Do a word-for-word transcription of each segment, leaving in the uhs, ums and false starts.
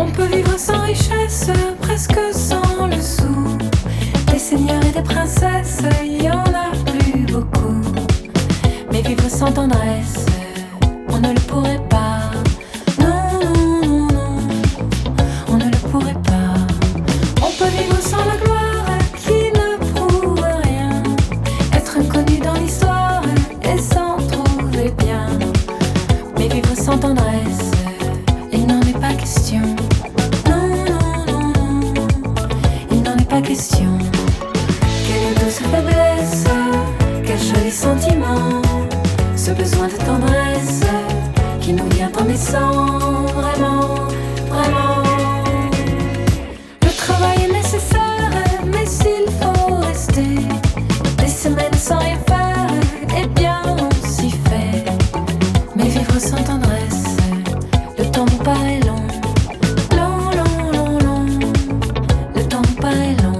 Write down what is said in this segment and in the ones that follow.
On peut vivre sans richesse, presque sans le sou. Des seigneurs et des princesses, il y en a plus beaucoup. Mais vivre sans tendresse, on ne le pourrait pas. Non, non, non, non, on ne le pourrait pas. On peut vivre sans la gloire qui ne prouve rien, être inconnu dans l'histoire et s'en trouver bien. Mais vivre sans tendresse, il n'en est pas question. Non, non, non, non, il n'en est pas question. Quelle douce faiblesse, quel joli sentiment, ce besoin de tendresse qui nous vient en naissant, vraiment, vraiment. Le travail est nécessaire, mais s'il faut rester des semaines sans rien faire, eh bien on s'y fait. Mais vivre sans tendresse, le temps vous paraît long, long, long, long, long, le temps vous paraît long.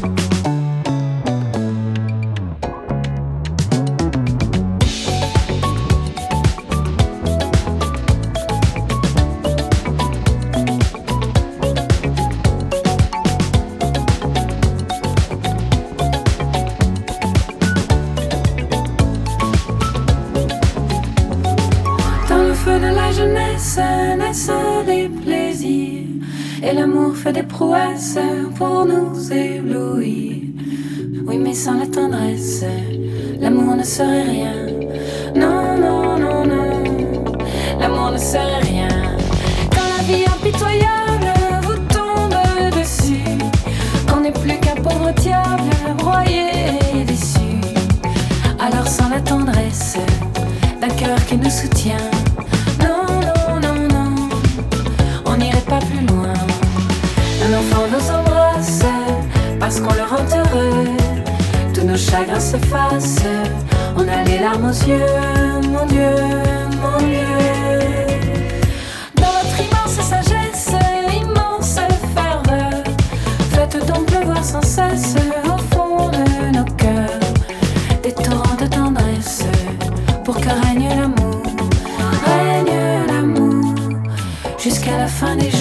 De la jeunesse naissent des plaisirs, et l'amour fait des prouesses pour nous éblouir. Oui, mais sans la tendresse, l'amour ne serait rien. Non, non, non, non, l'amour ne serait rien. Quand la vie impitoyable vous tombe dessus, qu'on n'est plus qu'un pauvre diable broyé et déçu, alors sans la tendresse d'un cœur qui nous soutient, pas plus loin. Un enfant nous embrasse parce qu'on le rend heureux. Tous nos chagrins s'effacent, on a les larmes aux yeux. Mon Dieu, mon Dieu. Dans votre immense sagesse, immense ferveur, faites donc pleuvoir sans cesse au fond de nos cœurs des torrents de tendresse pour que règne l'amour, règne l'amour jusqu'à la fin des jours.